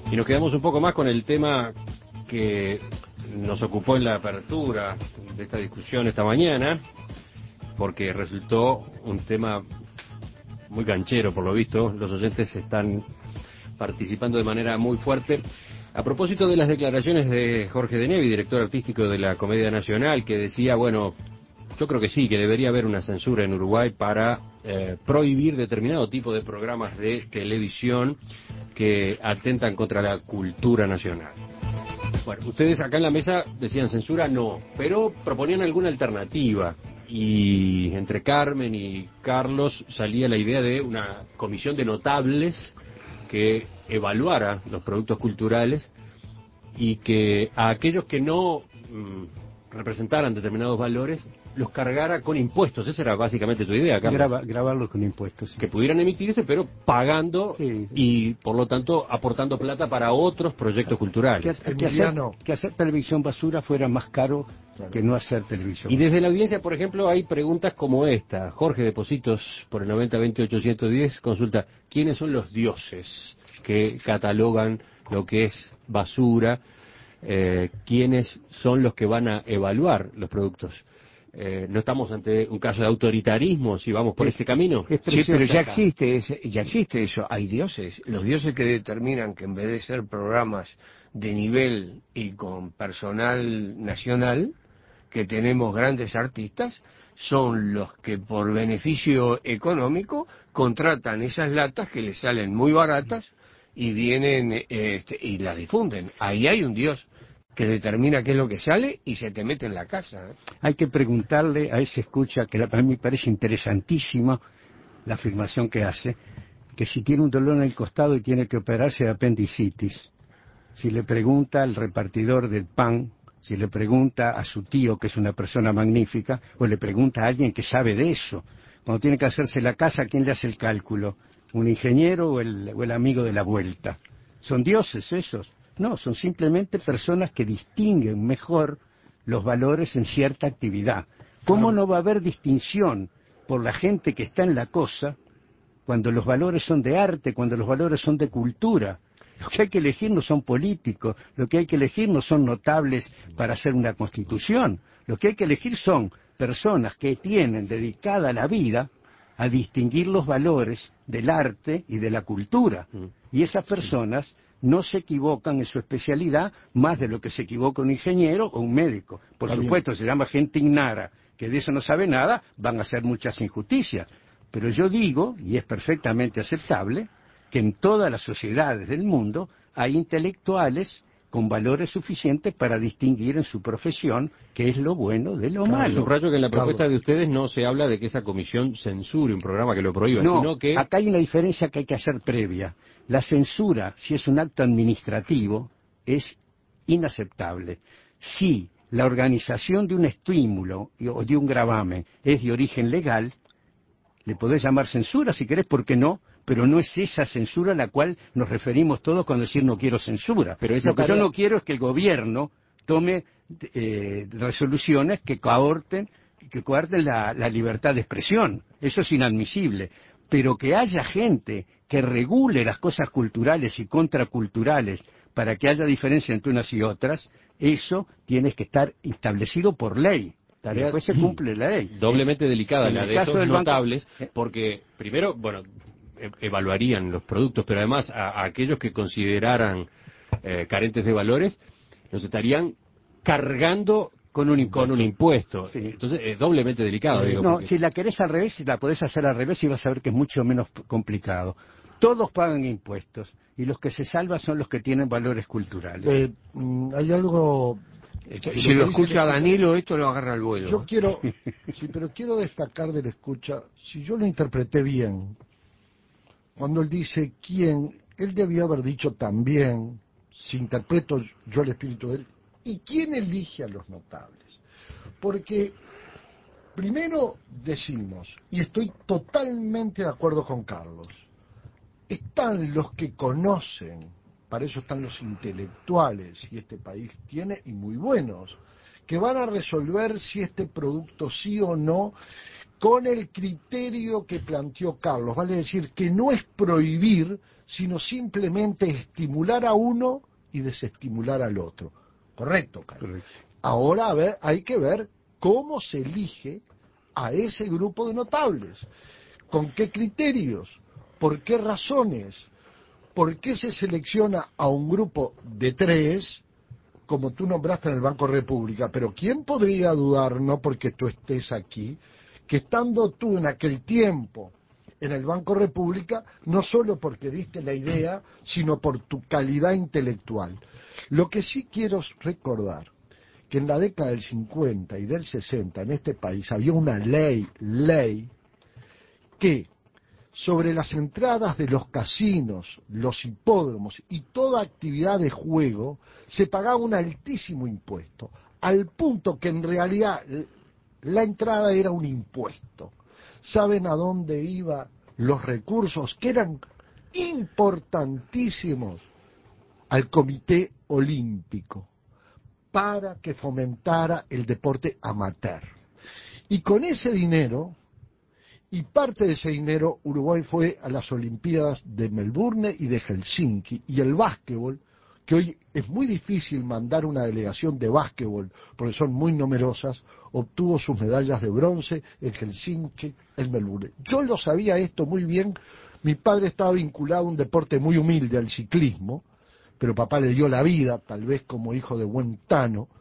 Y nos quedamos un poco más con el tema que nos ocupó en la apertura de esta discusión esta mañana, porque resultó un tema muy canchero, por lo visto. Los oyentes están participando de manera muy fuerte. A propósito de las declaraciones de Jorge de Nevi, director artístico de la Comedia Nacional, que decía, bueno, yo creo que sí, que debería haber una censura en Uruguay para prohibir determinado tipo de programas de televisión que atentan contra la cultura nacional. Bueno, ustedes acá en la mesa decían censura no, pero proponían alguna alternativa. Y entre Carmen y Carlos salía la idea de una comisión de notables que evaluara los productos culturales y que a aquellos que no representaran determinados valores los cargara con impuestos. Esa era básicamente tu idea, Carlos. Grabarlos con impuestos, sí. Que pudieran emitirse, pero pagando, sí. Y por lo tanto aportando plata para otros proyectos culturales. Que hacer televisión basura fuera más caro que no hacer televisión. Y desde la audiencia, por ejemplo, hay preguntas como esta. Jorge de Positos, por el 90-20-810, consulta: ¿quiénes son los dioses que catalogan lo que es basura? ¿Quiénes son los que van a evaluar los productos? ¿No estamos ante un caso de autoritarismo si vamos por ese camino? Sí, pero ya existe eso. Hay dioses. Los dioses que determinan que en vez de ser programas de nivel y con personal nacional, que tenemos grandes artistas, son los que por beneficio económico contratan esas latas que les salen muy baratas y vienen y las difunden. Ahí hay un dios que determina qué es lo que sale y se te mete en la casa. Hay que preguntarle a ese escucha, que a mí me parece interesantísima la afirmación que hace, que si tiene un dolor en el costado y tiene que operarse de apendicitis, si le pregunta al repartidor del pan, si le pregunta a su tío, que es una persona magnífica, o le pregunta a alguien que sabe de eso. Cuando tiene que hacerse la casa, ¿quién le hace el cálculo? ¿Un ingeniero o el amigo de la vuelta? ¿Son dioses esos? No, son simplemente personas que distinguen mejor los valores en cierta actividad. ¿Cómo no va a haber distinción por la gente que está en la cosa cuando los valores son de arte, cuando los valores son de cultura? Lo que hay que elegir no son políticos, lo que hay que elegir no son notables para hacer una constitución. Lo que hay que elegir son personas que tienen dedicada la vida a distinguir los valores del arte y de la cultura. Y esas personas no se equivocan en su especialidad más de lo que se equivoca un ingeniero o un médico. Por supuesto, se llama gente ignara, que de eso no sabe nada, van a hacer muchas injusticias. Pero yo digo, y es perfectamente aceptable, que en todas las sociedades del mundo hay intelectuales con valores suficientes para distinguir en su profesión qué es lo bueno de lo malo. Subrayo que en la propuesta de ustedes no se habla de que esa comisión censure un programa que lo prohíba, no, sino que... acá hay una diferencia que hay que hacer previa. La censura, si es un acto administrativo, es inaceptable. Si la organización de un estímulo o de un gravamen es de origen legal, le podés llamar censura si querés, ¿por qué no? Pero no es esa censura a la cual nos referimos todos cuando decimos no quiero censura. Pero lo que yo no quiero es que el gobierno tome resoluciones que coarten la libertad de expresión. Eso es inadmisible. Pero que haya gente que regule las cosas culturales y contraculturales para que haya diferencia entre unas y otras, eso tiene que estar establecido por ley. Tarea después se cumple la ley. Doblemente delicada la de esos notables, porque primero, bueno, evaluarían los productos, pero además a aquellos que consideraran carentes de valores, los estarían cargando con un impuesto. Sí. Entonces es doblemente delicado. Digo, no, porque... si la querés al revés, si la podés hacer al revés, y vas a ver que es mucho menos complicado. Todos pagan impuestos, y los que se salvan son los que tienen valores culturales. Hay algo... Si lo escucha Danilo, esto lo agarra al vuelo. Yo quiero, sí, pero quiero destacar de la escucha, si yo lo interpreté bien, cuando él dice quién, él debió haber dicho también, si interpreto yo el espíritu de él, ¿y quién elige a los notables? Porque primero decimos, y estoy totalmente de acuerdo con Carlos, están los que conocen, para eso están los intelectuales, y este país tiene, y muy buenos, que van a resolver si este producto sí o no, con el criterio que planteó Carlos. Vale decir que no es prohibir, sino simplemente estimular a uno y desestimular al otro. ¿Correcto, Carlos? Correcto. Ahora hay que ver cómo se elige a ese grupo de notables, con qué criterios, por qué razones, por qué se selecciona a un grupo de 3, como tú nombraste en el Banco República, pero ¿quién podría dudar, no porque tú estés aquí, que estando tú en aquel tiempo en el Banco República, no solo porque diste la idea, sino por tu calidad intelectual? Lo que sí quiero recordar, que en la década del 50 y del 60 en este país había una ley que sobre las entradas de los casinos, los hipódromos y toda actividad de juego se pagaba un altísimo impuesto, al punto que en realidad la entrada era un impuesto. ¿Saben a dónde iban los recursos que eran importantísimos? Al Comité Olímpico, para que fomentara el deporte amateur. Y con ese dinero, y parte de ese dinero, Uruguay fue a las Olimpiadas de Melbourne y de Helsinki, y el básquetbol, que hoy es muy difícil mandar una delegación de básquetbol, porque son muy numerosas, obtuvo sus medallas de bronce en Helsinki, en Melbourne. Yo lo sabía esto muy bien, mi padre estaba vinculado a un deporte muy humilde, al ciclismo, pero papá le dio la vida, tal vez como hijo de buen tano,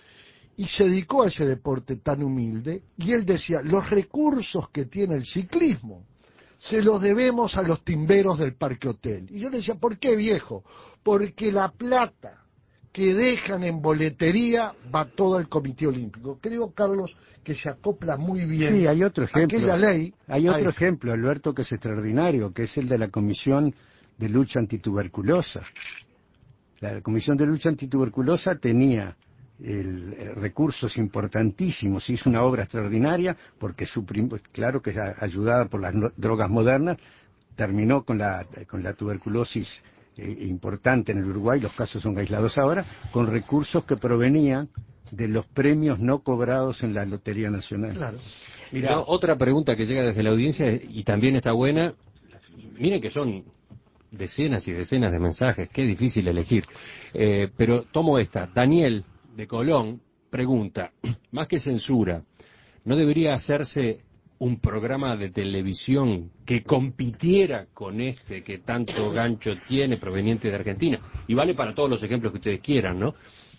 y se dedicó a ese deporte tan humilde, y él decía, los recursos que tiene el ciclismo se los debemos a los timberos del Parque Hotel. Y yo le decía, ¿por qué, viejo? Porque la plata que dejan en boletería va todo al Comité Olímpico. Creo, Carlos, que se acopla muy bien. Sí, hay otro ejemplo. Aquella ley. Hay otro ejemplo, Alberto, que es extraordinario, que es el de la Comisión de Lucha Antituberculosa. La Comisión de Lucha Antituberculosa tenía recursos importantísimos, hizo una obra extraordinaria porque claro que ayudada por las drogas modernas, terminó con la tuberculosis importante en el Uruguay, los casos son aislados ahora, con recursos que provenían de los premios no cobrados en la Lotería Nacional. Claro. Mira, otra pregunta que llega desde la audiencia y también está buena. Miren que son decenas y decenas de mensajes, qué difícil elegir. Pero tomo esta. Daniel, de Colón, pregunta, más que censura, ¿no debería hacerse un programa de televisión que compitiera con este que tanto gancho tiene proveniente de Argentina? Y vale para todos los ejemplos que ustedes quieran, ¿no?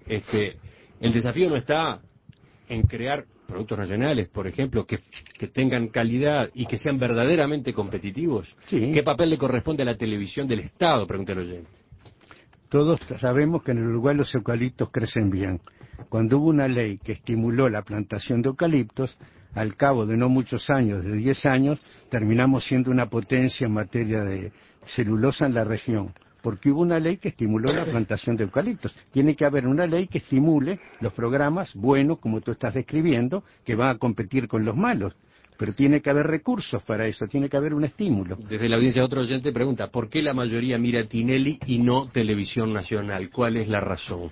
El desafío no está en crear productos nacionales, por ejemplo, que tengan calidad y que sean verdaderamente competitivos. Sí. ¿Qué papel le corresponde a la televisión del Estado? Pregunta el oyente. Todos sabemos que en el Uruguay los eucaliptos crecen bien. Cuando hubo una ley que estimuló la plantación de eucaliptos, al cabo de no muchos años, de 10 años, terminamos siendo una potencia en materia de celulosa en la región, porque hubo una ley que estimuló la plantación de eucaliptos. Tiene que haber una ley que estimule los programas buenos, como tú estás describiendo, que van a competir con los malos. Pero tiene que haber recursos para eso, tiene que haber un estímulo. Desde la audiencia otro oyente pregunta, ¿por qué la mayoría mira Tinelli y no Televisión Nacional? ¿Cuál es la razón?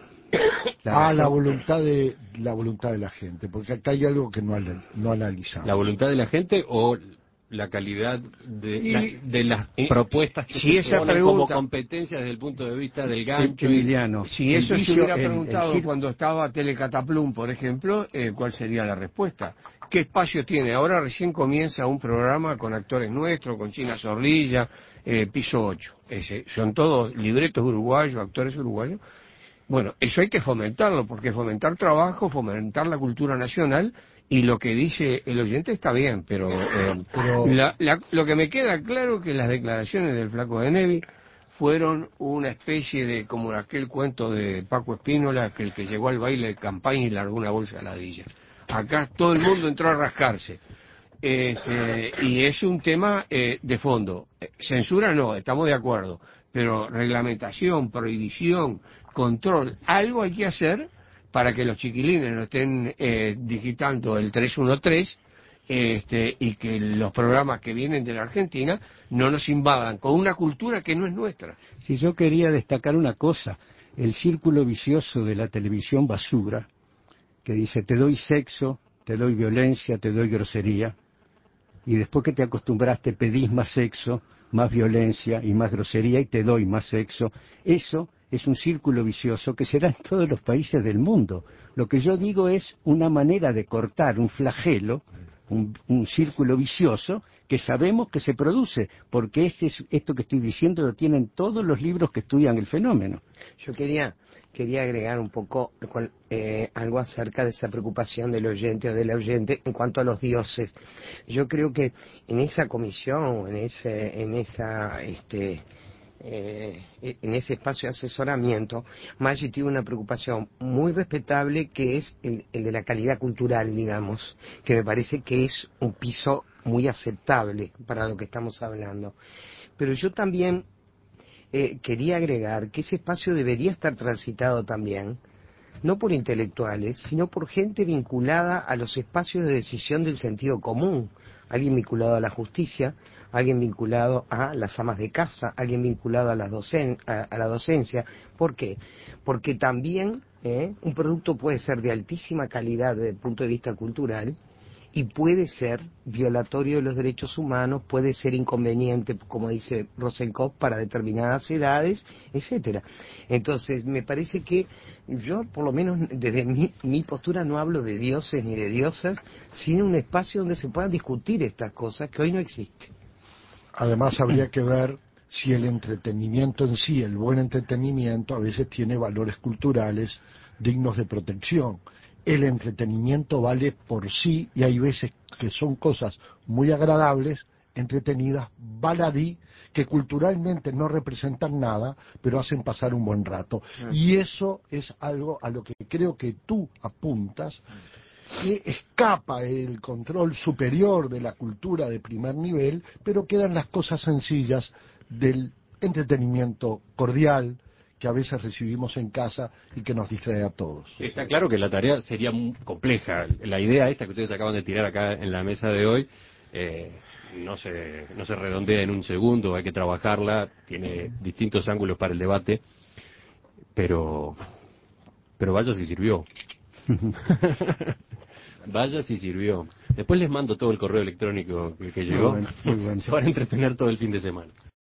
La voluntad de la gente, porque acá hay algo que no analizamos. ¿La voluntad de la gente o la calidad de las propuestas que si se esa ponen pregunta, como competencia desde el punto de vista del gancho? Emiliano, si eso se hubiera preguntado cuando estaba Telecataplum, por ejemplo, ¿cuál sería la respuesta? ¿Qué espacio tiene? Ahora recién comienza un programa con actores nuestros, con China Zorrilla, Piso 8. Son todos libretos uruguayos, actores uruguayos. Bueno, eso hay que fomentarlo, porque fomentar trabajo, fomentar la cultura nacional, y lo que dice el oyente está bien, pero lo que me queda claro es que las declaraciones del Flaco de Nevi fueron una especie de, como aquel cuento de Paco Espínola, que el que llegó al baile de campaña y largó una bolsa de ladrillas. Acá todo el mundo entró a rascarse. Y es un tema de fondo. Censura no, estamos de acuerdo, pero reglamentación, prohibición, control, algo hay que hacer para que los chiquilines no estén digitando el 313 y que los programas que vienen de la Argentina no nos invadan con una cultura que no es nuestra. Si yo quería destacar una cosa, el círculo vicioso de la televisión basura, que dice te doy sexo, te doy violencia, te doy grosería, y después que te acostumbraste pedís más sexo, más violencia y más grosería y te doy más sexo. Eso es un círculo vicioso que será en todos los países del mundo. Lo que yo digo es una manera de cortar un flagelo, un círculo vicioso que sabemos que se produce, porque esto que estoy diciendo lo tienen todos los libros que estudian el fenómeno. Yo quería agregar un poco algo acerca de esa preocupación del oyente o del oyente en cuanto a los dioses. Yo creo que en esa comisión, en ese espacio de asesoramiento, Maggi tiene una preocupación muy respetable, que es el de la calidad cultural, digamos, que me parece que es un piso muy aceptable para lo que estamos hablando. Pero yo también quería agregar que ese espacio debería estar transitado también, no por intelectuales, sino por gente vinculada a los espacios de decisión del sentido común. Alguien vinculado a la justicia, alguien vinculado a las amas de casa, alguien vinculado a la docencia. ¿Por qué? Porque también un producto puede ser de altísima calidad desde el punto de vista cultural, y puede ser violatorio de los derechos humanos, puede ser inconveniente, como dice Rosenkopf, para determinadas edades, etcétera. Entonces, me parece que yo, por lo menos desde mi postura, no hablo de dioses ni de diosas, sino un espacio donde se puedan discutir estas cosas que hoy no existen. Además, habría que ver si el entretenimiento en sí, el buen entretenimiento, a veces tiene valores culturales dignos de protección. El entretenimiento vale por sí, y hay veces que son cosas muy agradables, entretenidas, baladí, que culturalmente no representan nada, pero hacen pasar un buen rato. Y eso es algo a lo que creo que tú apuntas, que escapa el control superior de la cultura de primer nivel, pero quedan las cosas sencillas del entretenimiento cordial que a veces recibimos en casa y que nos distrae a todos. Está claro que la tarea sería muy compleja. La idea esta que ustedes acaban de tirar acá en la mesa de hoy no se redondea en un segundo, hay que trabajarla, tiene distintos ángulos para el debate, pero vaya si sirvió. Vaya si sirvió. Después les mando todo el correo electrónico que llegó. Muy bueno. Se van a entretener todo el fin de semana.